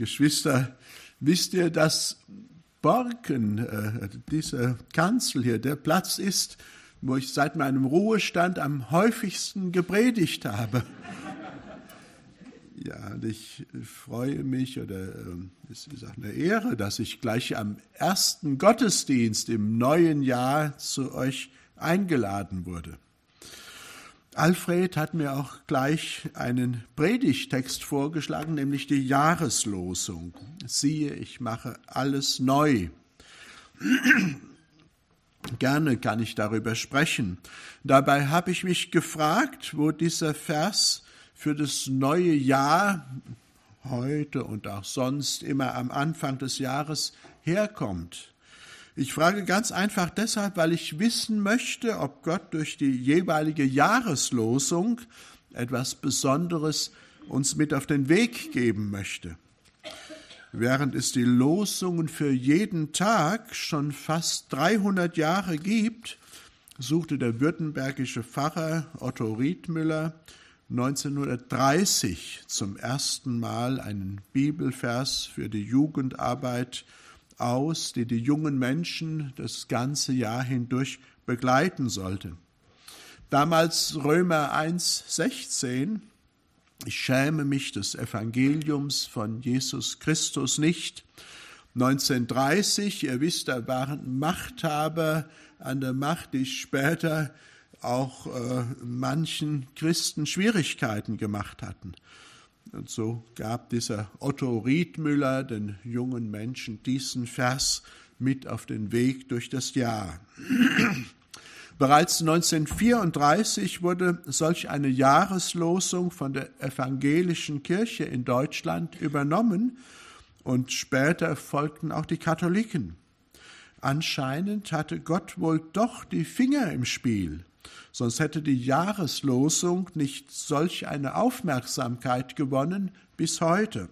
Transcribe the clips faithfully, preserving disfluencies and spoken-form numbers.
Geschwister, wisst ihr, dass Borken, äh, diese Kanzel hier, der Platz ist, wo ich seit meinem Ruhestand am häufigsten gepredigt habe? Ja, und ich freue mich, oder es ist auch eine Ehre, dass ich gleich am ersten Gottesdienst im neuen Jahr zu euch eingeladen wurde. Alfred hat mir auch gleich einen Predigtext vorgeschlagen, nämlich die Jahreslosung. Siehe, ich mache alles neu. Gerne kann ich darüber sprechen. Dabei habe ich mich gefragt, wo dieser Vers für das neue Jahr, heute und auch sonst immer am Anfang des Jahres, herkommt. Ich frage ganz einfach deshalb, weil ich wissen möchte, ob Gott durch die jeweilige Jahreslosung etwas Besonderes uns mit auf den Weg geben möchte. Während es die Losungen für jeden Tag schon fast dreihundert Jahre gibt, suchte der württembergische Pfarrer Otto Riedmüller neunzehnhundertdreißig zum ersten Mal einen Bibelvers für die Jugendarbeit aus, die die jungen Menschen das ganze Jahr hindurch begleiten sollte. Damals Römer eins sechzehn, ich schäme mich des Evangeliums von Jesus Christus nicht. neunzehnhundertdreißig, ihr wisst, da waren Machthaber an der Macht, die später auch äh, manchen Christen Schwierigkeiten gemacht hatten. Und so gab dieser Otto Riedmüller den jungen Menschen diesen Vers mit auf den Weg durch das Jahr. Bereits neunzehnhundertvierunddreißig wurde solch eine Jahreslosung von der evangelischen Kirche in Deutschland übernommen und später folgten auch die Katholiken. Anscheinend hatte Gott wohl doch die Finger im Spiel. Sonst hätte die Jahreslosung nicht solch eine Aufmerksamkeit gewonnen bis heute.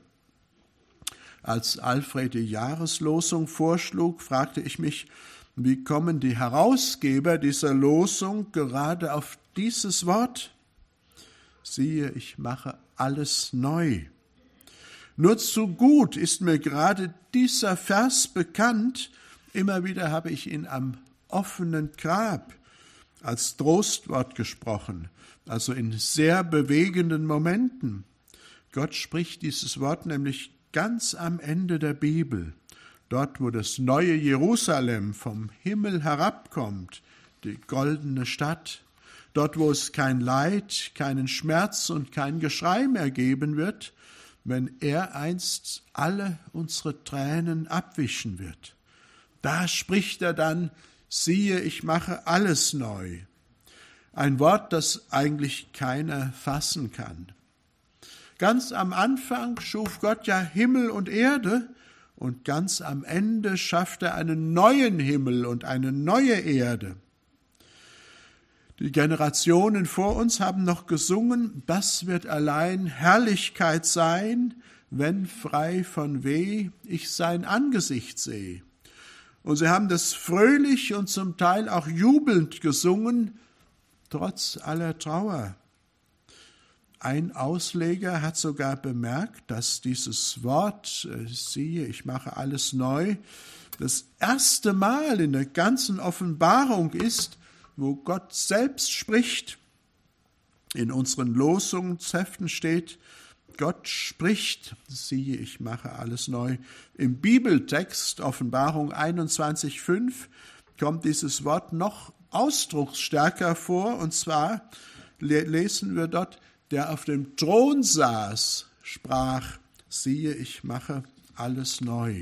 Als Alfred die Jahreslosung vorschlug, fragte ich mich, wie kommen die Herausgeber dieser Losung gerade auf dieses Wort? Siehe, ich mache alles neu. Nur zu gut ist mir gerade dieser Vers bekannt. Immer wieder habe ich ihn am offenen Grab als Trostwort gesprochen, also in sehr bewegenden Momenten. Gott spricht dieses Wort nämlich ganz am Ende der Bibel, dort, wo das neue Jerusalem vom Himmel herabkommt, die goldene Stadt, dort, wo es kein Leid, keinen Schmerz und kein Geschrei mehr geben wird, wenn er einst alle unsere Tränen abwischen wird. Da spricht er dann, siehe, ich mache alles neu. Ein Wort, das eigentlich keiner fassen kann. Ganz am Anfang schuf Gott ja Himmel und Erde und ganz am Ende schafft er einen neuen Himmel und eine neue Erde. Die Generationen vor uns haben noch gesungen, das wird allein Herrlichkeit sein, wenn frei von Weh ich sein Angesicht sehe. Und sie haben das fröhlich und zum Teil auch jubelnd gesungen, trotz aller Trauer. Ein Ausleger hat sogar bemerkt, dass dieses Wort, siehe, ich mache alles neu, das erste Mal in der ganzen Offenbarung ist, wo Gott selbst spricht. In unseren Losungsheften steht, Gott spricht, siehe, ich mache alles neu. Im Bibeltext, Offenbarung einundzwanzig fünf, kommt dieses Wort noch ausdrucksstärker vor, und zwar lesen wir dort, der auf dem Thron saß, sprach, siehe, ich mache alles neu.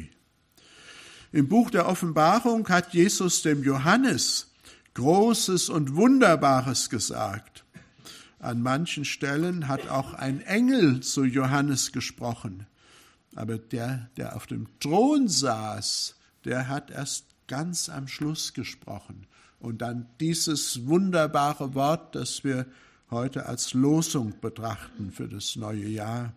Im Buch der Offenbarung hat Jesus dem Johannes Großes und Wunderbares gesagt. An manchen Stellen hat auch ein Engel zu Johannes gesprochen. Aber der, der auf dem Thron saß, der hat erst ganz am Schluss gesprochen. Und dann dieses wunderbare Wort, das wir heute als Losung betrachten für das neue Jahr.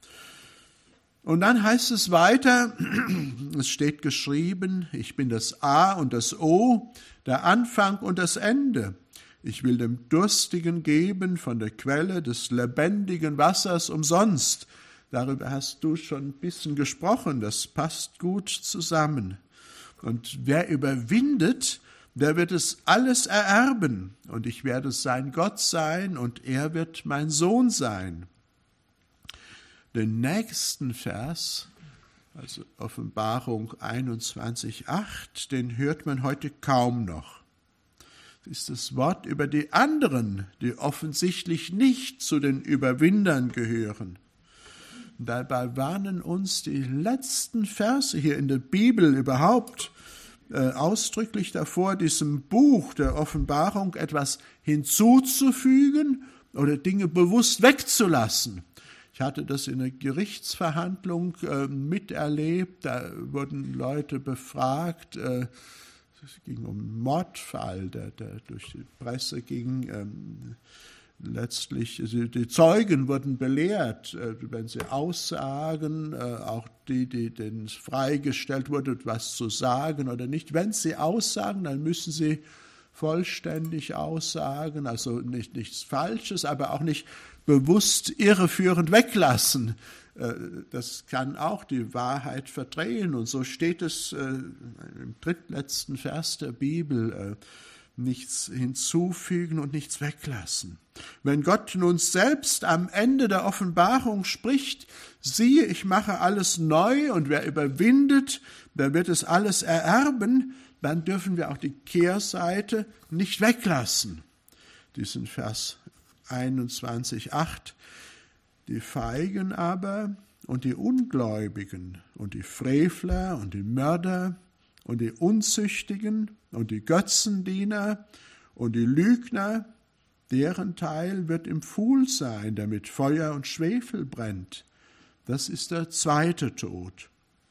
Und dann heißt es weiter, es steht geschrieben, ich bin das A und das O, der Anfang und das Ende. Ich will dem Durstigen geben von der Quelle des lebendigen Wassers umsonst. Darüber hast du schon ein bisschen gesprochen, das passt gut zusammen. Und wer überwindet, der wird es alles ererben. Und ich werde sein Gott sein und er wird mein Sohn sein. Den nächsten Vers, also Offenbarung einundzwanzig acht, den hört man heute kaum noch. Das ist das Wort über die anderen, die offensichtlich nicht zu den Überwindern gehören. Dabei warnen uns die letzten Verse hier in der Bibel überhaupt äh, ausdrücklich davor, diesem Buch der Offenbarung etwas hinzuzufügen oder Dinge bewusst wegzulassen. Ich hatte das in einer Gerichtsverhandlung äh, miterlebt, da wurden Leute befragt, äh, es ging um einen Mordfall, der, der durch die Presse ging. Ähm, letztlich, die, die Zeugen wurden belehrt, äh, wenn sie aussagen, äh, auch die, die denen freigestellt wurde, etwas zu sagen oder nicht. Wenn sie aussagen, dann müssen sie vollständig aussagen, also nicht nichts Falsches, aber auch nicht bewusst irreführend weglassen. Das kann auch die Wahrheit verdrehen. Und so steht es im drittletzten Vers der Bibel, nichts hinzufügen und nichts weglassen. Wenn Gott nun selbst am Ende der Offenbarung spricht, siehe, ich mache alles neu und wer überwindet, der wird es alles ererben, dann dürfen wir auch die Kehrseite nicht weglassen. Diesen Vers einundzwanzig acht. Die Feigen aber und die Ungläubigen und die Frevler und die Mörder und die Unzüchtigen und die Götzendiener und die Lügner, deren Teil wird im Pfuhl sein, der mit Feuer und Schwefel brennt. Das ist der zweite Tod.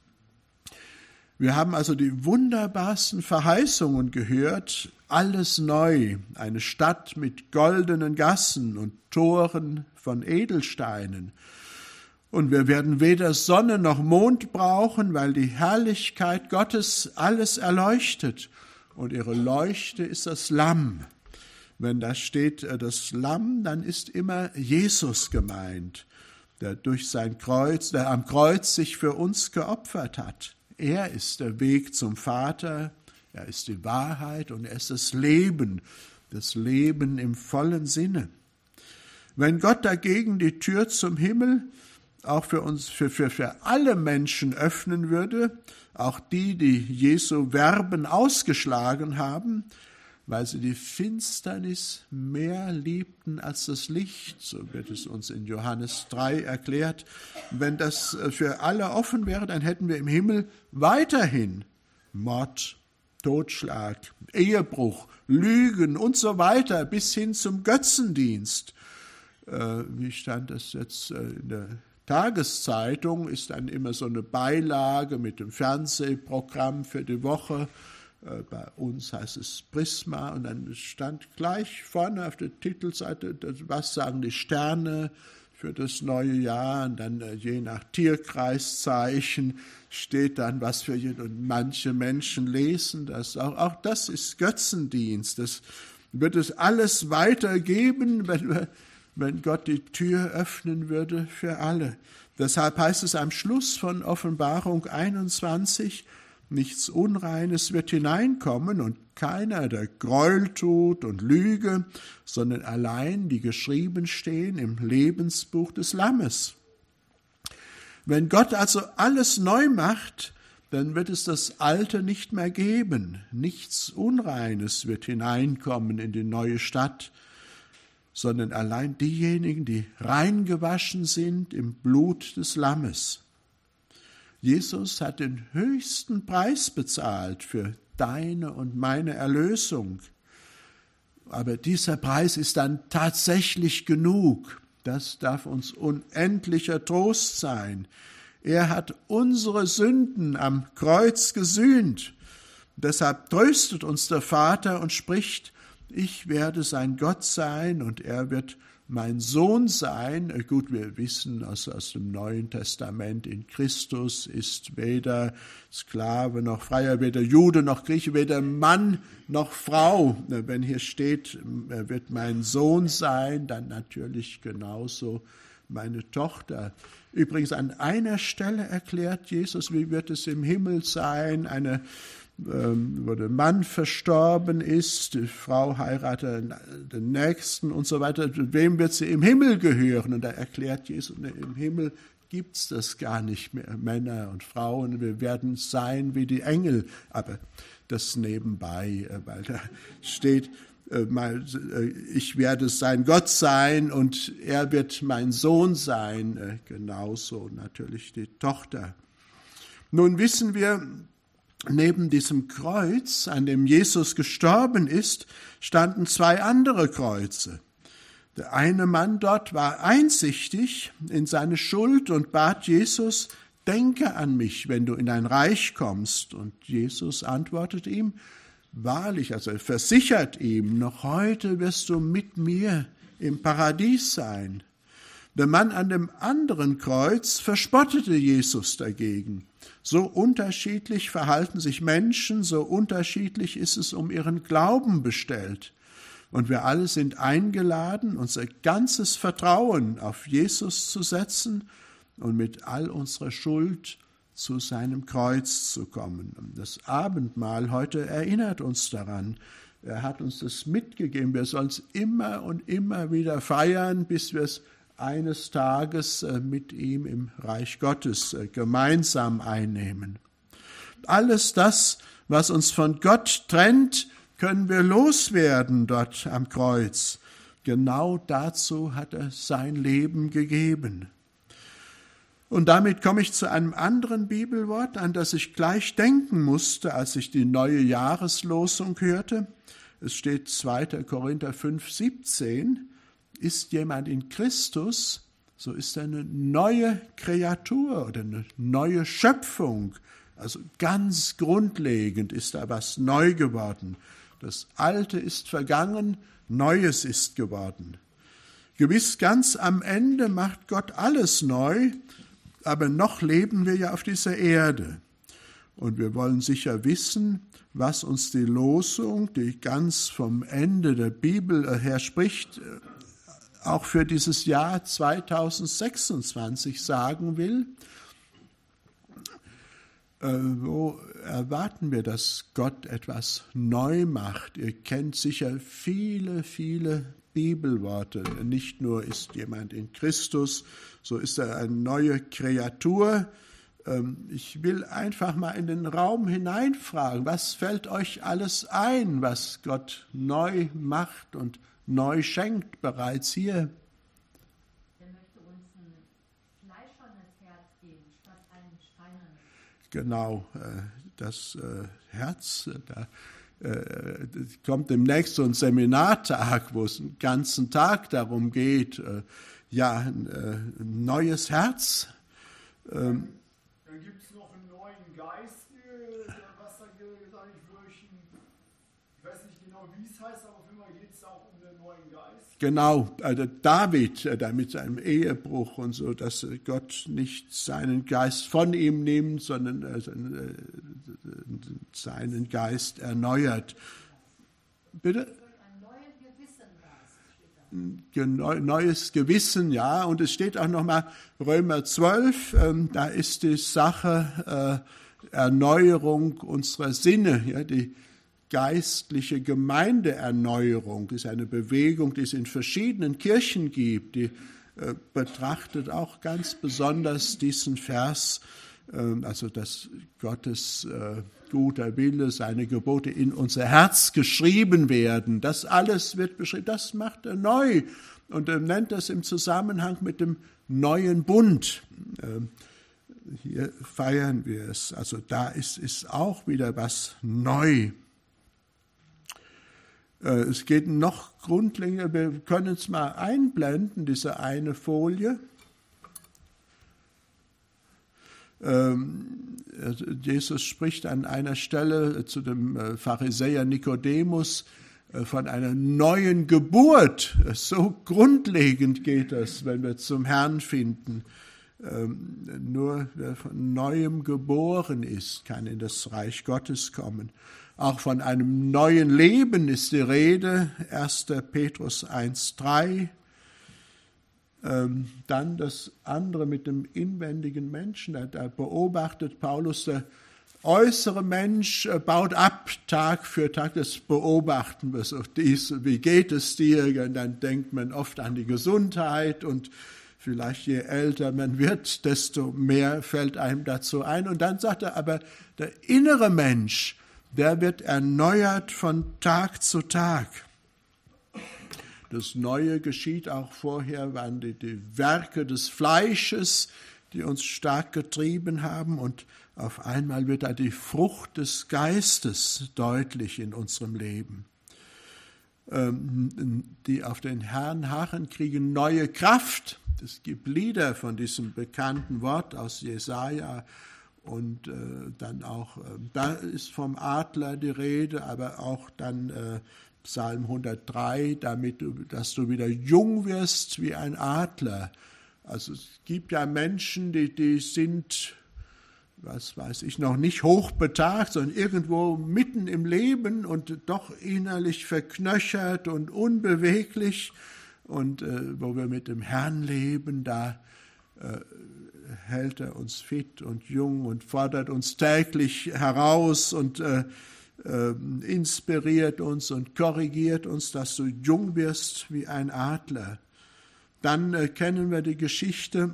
Wir haben also die wunderbarsten Verheißungen gehört, alles neu, eine Stadt mit goldenen Gassen und Toren von Edelsteinen. Und wir werden weder Sonne noch Mond brauchen, weil die Herrlichkeit Gottes alles erleuchtet. Und ihre Leuchte ist das Lamm. Wenn da steht das Lamm, dann ist immer Jesus gemeint, der durch sein Kreuz, der am Kreuz sich für uns geopfert hat. Er ist der Weg zum Vater, er ist die Wahrheit und er ist das Leben, das Leben im vollen Sinne. Wenn Gott dagegen die Tür zum Himmel auch für uns, für, für, für alle Menschen öffnen würde, auch die, die Jesu Verben ausgeschlagen haben, weil sie die Finsternis mehr liebten als das Licht, so wird es uns in Johannes drei erklärt. Wenn das für alle offen wäre, dann hätten wir im Himmel weiterhin Mord, Totschlag, Ehebruch, Lügen und so weiter bis hin zum Götzendienst. Äh, wie stand das jetzt in der Tageszeitung? Ist dann immer so eine Beilage mit dem Fernsehprogramm für die Woche. Bei uns heißt es Prisma und dann stand gleich vorne auf der Titelseite, was sagen die Sterne für das neue Jahr und dann je nach Tierkreiszeichen steht dann was für jeden und manche Menschen lesen das auch. Auch das ist Götzendienst. Das wird es alles weitergeben, wenn wir, wenn Gott die Tür öffnen würde für alle. Deshalb heißt es am Schluss von Offenbarung einundzwanzig, nichts Unreines wird hineinkommen und keiner, der Gräuel tut und Lüge, sondern allein die geschrieben stehen im Lebensbuch des Lammes. Wenn Gott also alles neu macht, dann wird es das Alte nicht mehr geben. Nichts Unreines wird hineinkommen in die neue Stadt, sondern allein diejenigen, die reingewaschen sind im Blut des Lammes. Jesus hat den höchsten Preis bezahlt für deine und meine Erlösung. Aber dieser Preis ist dann tatsächlich genug. Das darf uns unendlicher Trost sein. Er hat unsere Sünden am Kreuz gesühnt. Deshalb tröstet uns der Vater und spricht, ich werde sein Gott sein und er wird mein Sohn sein. Gut, wir wissen aus, aus dem Neuen Testament, in Christus ist weder Sklave noch Freier, weder Jude noch Grieche, weder Mann noch Frau. Wenn hier steht, er wird mein Sohn sein, dann natürlich genauso meine Tochter. Übrigens an einer Stelle erklärt Jesus, wie wird es im Himmel sein, eine, ähm, wo der Mann verstorben ist, die Frau heiratet den Nächsten und so weiter. Wem wird sie im Himmel gehören? Und da erklärt Jesus, ne, im Himmel gibt es das gar nicht mehr, Männer und Frauen, wir werden sein wie die Engel. Aber das nebenbei, weil da steht, ich werde sein Gott sein und er wird mein Sohn sein, genauso natürlich die Tochter. Nun wissen wir, neben diesem Kreuz, an dem Jesus gestorben ist, standen zwei andere Kreuze. Der eine Mann dort war einsichtig in seine Schuld und bat Jesus, denke an mich, wenn du in dein Reich kommst. Und Jesus antwortet ihm, wahrlich, also er versichert ihm, noch heute wirst du mit mir im Paradies sein. Der Mann an dem anderen Kreuz verspottete Jesus dagegen. So unterschiedlich verhalten sich Menschen, so unterschiedlich ist es um ihren Glauben bestellt. Und wir alle sind eingeladen, unser ganzes Vertrauen auf Jesus zu setzen und mit all unserer Schuld zu seinem Kreuz zu kommen. Das Abendmahl heute erinnert uns daran. Er hat uns das mitgegeben. Wir sollen es immer und immer wieder feiern, bis wir es eines Tages mit ihm im Reich Gottes gemeinsam einnehmen. Alles das, was uns von Gott trennt, können wir loswerden dort am Kreuz. Genau dazu hat er sein Leben gegeben. Und damit komme ich zu einem anderen Bibelwort, an das ich gleich denken musste, als ich die neue Jahreslosung hörte. Es steht zweiter Korinther fünf, siebzehn. Ist jemand in Christus, so ist er eine neue Kreatur oder eine neue Schöpfung. Also ganz grundlegend ist da was neu geworden. Das Alte ist vergangen, Neues ist geworden. Gewiss, ganz am Ende macht Gott alles neu, aber noch leben wir ja auf dieser Erde. Und wir wollen sicher wissen, was uns die Losung, die ganz vom Ende der Bibel her spricht, auch für dieses Jahr zweitausendsechsundzwanzig sagen will. Wo erwarten wir, dass Gott etwas neu macht? Ihr kennt sicher viele, viele Bibelworte. Nicht nur ist jemand in Christus, so ist er eine neue Kreatur. Ich will einfach mal in den Raum hineinfragen, was fällt euch alles ein, was Gott neu macht und neu schenkt bereits hier? Genau, das Herz, da kommt demnächst so ein Seminartag, wo es einen ganzen Tag darum geht, ja, ein neues Herz. Dann gibt es noch einen neuen Geist, was da gesagt wird, ich weiß nicht genau, wie es heißt, aber auf jeden Fall geht es auch um den neuen Geist. Genau, also David, da mit seinem Ehebruch und so, dass Gott nicht seinen Geist von ihm nimmt, sondern also, seinen Geist erneuert. Bitte? Ein neues Gewissen, ja, und es steht auch nochmal Römer zwölf, ähm, da ist die Sache äh, Erneuerung unserer Sinne, ja, die geistliche Gemeindeerneuerung ist eine Bewegung, die es in verschiedenen Kirchen gibt, die äh, betrachtet auch ganz besonders diesen Vers, äh, also dass Gottes äh, guter Wille, seine Gebote in unser Herz geschrieben werden. Das alles wird beschrieben, das macht er neu und er nennt das im Zusammenhang mit dem neuen Bund. Äh, hier feiern wir es, also da ist, ist auch wieder was neu. Es geht noch grundlegender, wir können es mal einblenden, diese eine Folie. Jesus spricht an einer Stelle zu dem Pharisäer Nikodemus von einer neuen Geburt. So grundlegend geht das, wenn wir zum Herrn finden. Nur wer von Neuem geboren ist, kann in das Reich Gottes kommen. Auch von einem neuen Leben ist die Rede, erster Petrus eins, drei. Ähm, dann das andere mit dem inwendigen Menschen. Da, da beobachtet Paulus, der äußere Mensch äh, baut ab Tag für Tag. Das beobachten wir so. Dies, wie geht es dir? Und dann denkt man oft an die Gesundheit und vielleicht je älter man wird, desto mehr fällt einem dazu ein. Und dann sagt er, aber der innere Mensch, der wird erneuert von Tag zu Tag. Das Neue geschieht auch vorher, waren die, die Werke des Fleisches, die uns stark getrieben haben. Und auf einmal wird da die Frucht des Geistes deutlich in unserem Leben. Ähm, die auf den Herrn harren, kriegen neue Kraft. Es gibt Lieder von diesem bekannten Wort aus Jesaja. Und äh, dann auch, äh, da ist vom Adler die Rede, aber auch dann äh, Psalm hundertdrei, damit du, dass du wieder jung wirst wie ein Adler. Also es gibt ja Menschen, die, die sind, was weiß ich, noch nicht hochbetagt, sondern irgendwo mitten im Leben und doch innerlich verknöchert und unbeweglich. Und äh, wo wir mit dem Herrn leben, da äh, hält er uns fit und jung und fordert uns täglich heraus und äh, äh, inspiriert uns und korrigiert uns, dass du jung wirst wie ein Adler. Dann äh, kennen wir die Geschichte,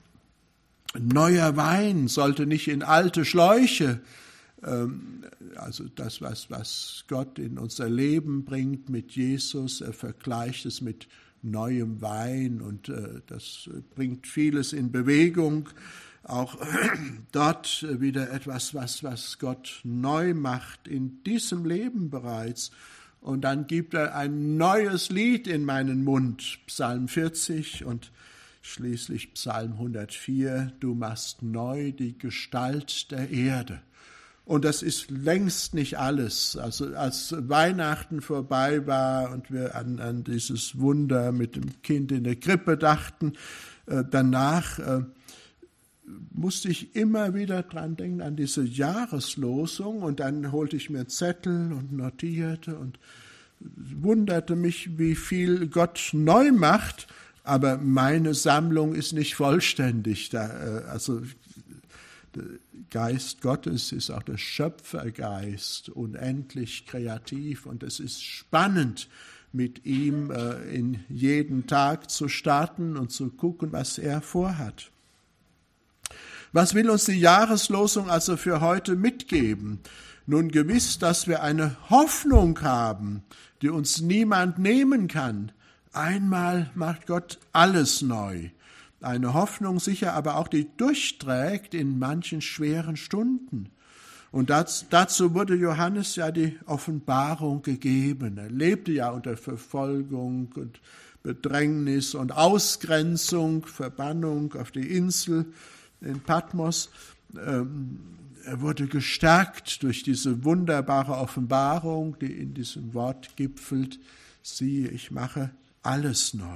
neuer Wein sollte nicht in alte Schläuche, ähm, also das, was, was Gott in unser Leben bringt mit Jesus, er vergleicht es mit neuem Wein und äh, das bringt vieles in Bewegung. Auch dort wieder etwas, was, was Gott neu macht in diesem Leben bereits. Und dann gibt er ein neues Lied in meinen Mund, Psalm vierzig und schließlich Psalm hundertvier, du machst neu die Gestalt der Erde. Und das ist längst nicht alles. Also als Weihnachten vorbei war und wir an, an dieses Wunder mit dem Kind in der Krippe dachten, äh, danach äh, musste ich immer wieder dran denken, an diese Jahreslosung. Und dann holte ich mir einen Zettel und notierte und wunderte mich, wie viel Gott neu macht. Aber meine Sammlung ist nicht vollständig. Da, äh, also der Geist Gottes ist auch der Schöpfergeist, unendlich kreativ und es ist spannend, mit ihm äh, in jeden Tag zu starten und zu gucken, was er vorhat. Was will uns die Jahreslosung also für heute mitgeben? Nun gewiss, dass wir eine Hoffnung haben, die uns niemand nehmen kann. Einmal macht Gott alles neu. Eine Hoffnung sicher, aber auch die durchträgt in manchen schweren Stunden. Und das, dazu wurde Johannes ja die Offenbarung gegeben. Er lebte ja unter Verfolgung und Bedrängnis und Ausgrenzung, Verbannung auf die Insel in Patmos. Ähm, er wurde gestärkt durch diese wunderbare Offenbarung, die in diesem Wort gipfelt. Siehe, ich mache alles neu.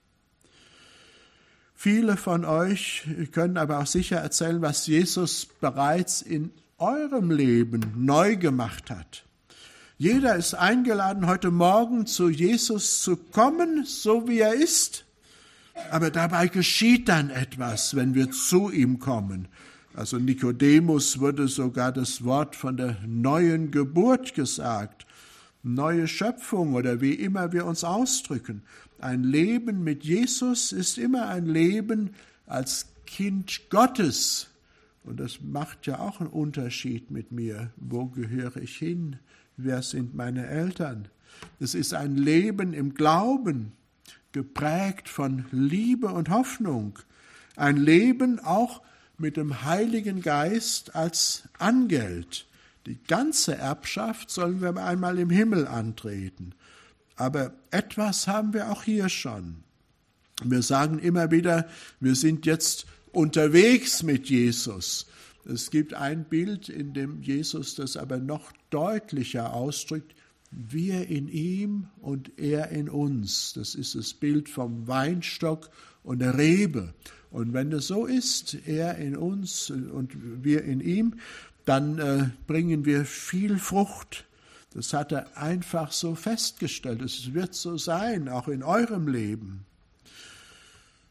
Viele von euch können aber auch sicher erzählen, was Jesus bereits in eurem Leben neu gemacht hat. Jeder ist eingeladen, heute Morgen zu Jesus zu kommen, so wie er ist. Aber dabei geschieht dann etwas, wenn wir zu ihm kommen. Also Nikodemus wurde sogar das Wort von der neuen Geburt gesagt. Neue Schöpfung oder wie immer wir uns ausdrücken. Ein Leben mit Jesus ist immer ein Leben als Kind Gottes. Und das macht ja auch einen Unterschied mit mir. Wo gehöre ich hin? Wer sind meine Eltern? Es ist ein Leben im Glauben, geprägt von Liebe und Hoffnung. Ein Leben auch mit dem Heiligen Geist als Angeld. Die ganze Erbschaft sollen wir einmal im Himmel antreten. Aber etwas haben wir auch hier schon. Wir sagen immer wieder, wir sind jetzt unterwegs mit Jesus. Es gibt ein Bild, in dem Jesus das aber noch deutlicher ausdrückt. Wir in ihm und er in uns. Das ist das Bild vom Weinstock und der Rebe. Und wenn das so ist, er in uns und wir in ihm, dann äh, bringen wir viel Frucht. Das hat er einfach so festgestellt. Es wird so sein, auch in eurem Leben.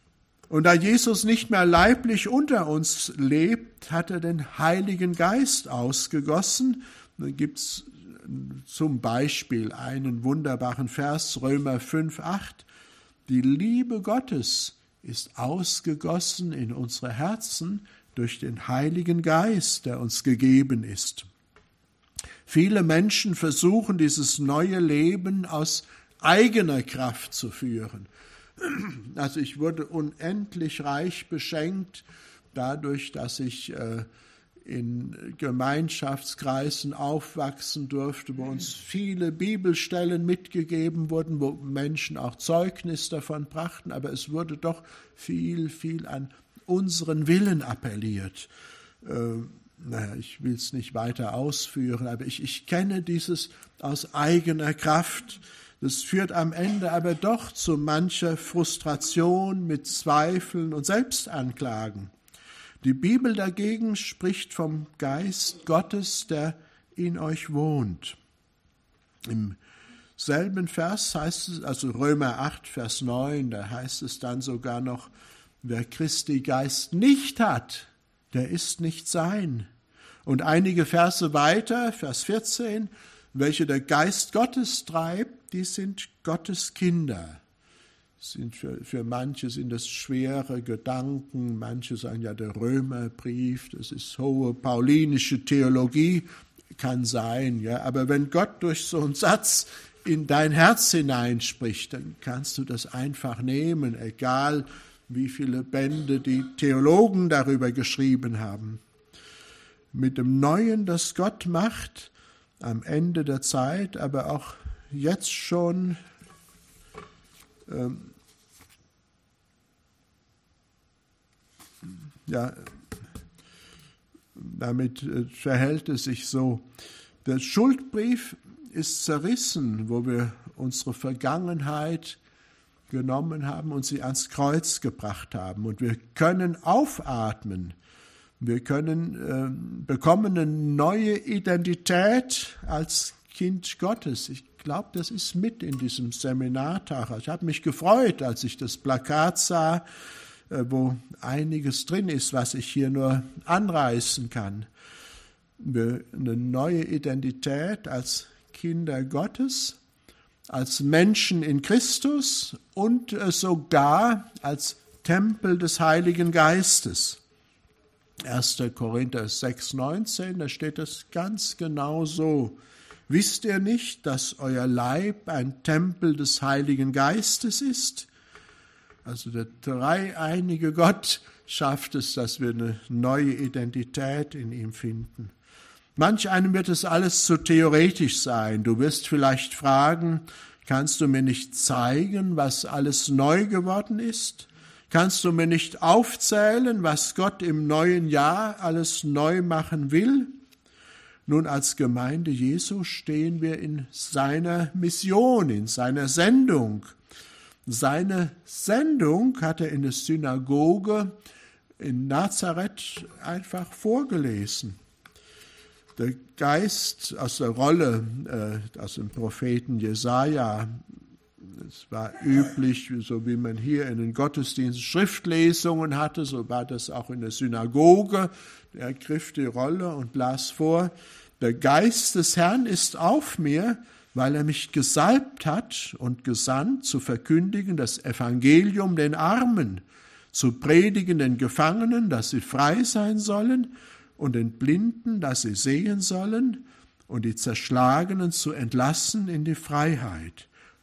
Und da Jesus nicht mehr leiblich unter uns lebt, hat er den Heiligen Geist ausgegossen. Da gibt es zum Beispiel einen wunderbaren Vers, Römer fünf, acht. Die Liebe Gottes ist ausgegossen in unsere Herzen durch den Heiligen Geist, der uns gegeben ist. Viele Menschen versuchen, dieses neue Leben aus eigener Kraft zu führen. Also ich wurde unendlich reich beschenkt, dadurch, dass ich äh, in Gemeinschaftskreisen aufwachsen durfte, wo uns viele Bibelstellen mitgegeben wurden, wo Menschen auch Zeugnis davon brachten, aber es wurde doch viel, viel an unseren Willen appelliert. Äh, naja, ich will es nicht weiter ausführen, aber ich, ich kenne dieses aus eigener Kraft. Das führt am Ende aber doch zu mancher Frustration mit Zweifeln und Selbstanklagen. Die Bibel dagegen spricht vom Geist Gottes, der in euch wohnt. Im selben Vers heißt es, also Römer acht, Vers neun, da heißt es dann sogar noch, wer Christi Geist nicht hat, der ist nicht sein. Und einige Verse weiter, Vers vierzehn, welche der Geist Gottes treibt, die sind Gottes Kinder. Sind für, für manche sind das schwere Gedanken, manche sagen ja der Römerbrief, das ist hohe paulinische Theologie, kann sein, ja. Aber wenn Gott durch so einen Satz in dein Herz hineinspricht, dann kannst du das einfach nehmen, egal wie viele Bände die Theologen darüber geschrieben haben. Mit dem Neuen, das Gott macht, am Ende der Zeit, aber auch jetzt schon, ähm, ja, damit äh, verhält es sich so. Der Schuldbrief ist zerrissen, wo wir unsere Vergangenheit genommen haben und sie ans Kreuz gebracht haben. Und wir können aufatmen. Wir können äh, bekommen eine neue Identität als Kind Gottes. Ich glaube, das ist mit in diesem Seminartag. Ich habe mich gefreut, als ich das Plakat sah, äh, wo einiges drin ist, was ich hier nur anreißen kann. Wir, eine neue Identität als Kinder Gottes, als Menschen in Christus und äh, sogar als Tempel des Heiligen Geistes. erster Korinther sechs, neunzehn, da steht das ganz genau so. Wisst ihr nicht, dass euer Leib ein Tempel des Heiligen Geistes ist? Also der dreieinige Gott schafft es, dass wir eine neue Identität in ihm finden. Manch einem wird es alles zu theoretisch sein. Du wirst vielleicht fragen, kannst du mir nicht zeigen, was alles neu geworden ist? Kannst du mir nicht aufzählen, was Gott im neuen Jahr alles neu machen will? Nun, als Gemeinde Jesu stehen wir in seiner Mission, in seiner Sendung. Seine Sendung hat er in der Synagoge in Nazareth einfach vorgelesen. Der Geist aus der Rolle, äh, aus dem Propheten Jesaja, es war üblich, so wie man hier in den Gottesdiensten Schriftlesungen hatte, so war das auch in der Synagoge. Er ergriff die Rolle und las vor, der Geist des Herrn ist auf mir, weil er mich gesalbt hat und gesandt, zu verkündigen das Evangelium den Armen, zu predigen den Gefangenen, dass sie frei sein sollen, und den Blinden, dass sie sehen sollen, und die Zerschlagenen zu entlassen in die Freiheit.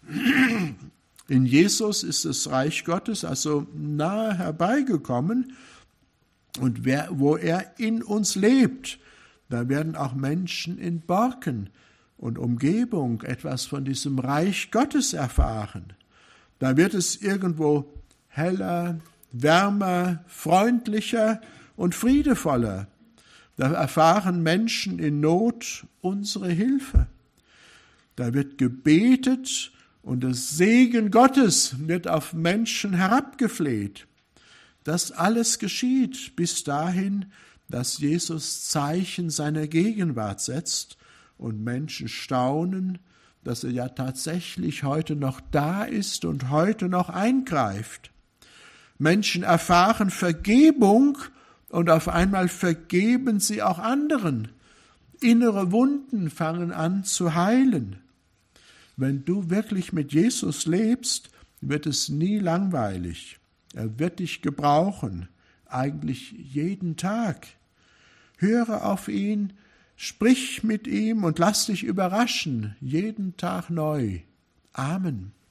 In Jesus ist das Reich Gottes also nahe herbeigekommen, und wer, wo er in uns lebt, da werden auch Menschen in Borken und Umgebung etwas von diesem Reich Gottes erfahren. Da wird es irgendwo heller, wärmer, freundlicher und friedevoller. Da erfahren Menschen in Not unsere Hilfe. Da wird gebetet und das Segen Gottes wird auf Menschen herabgefleht. Das alles geschieht bis dahin, dass Jesus Zeichen seiner Gegenwart setzt und Menschen staunen, dass er ja tatsächlich heute noch da ist und heute noch eingreift. Menschen erfahren Vergebung und auf einmal vergeben sie auch anderen. Innere Wunden fangen an zu heilen. Wenn du wirklich mit Jesus lebst, wird es nie langweilig. Er wird dich gebrauchen, eigentlich jeden Tag. Höre auf ihn, sprich mit ihm und lass dich überraschen, jeden Tag neu. Amen.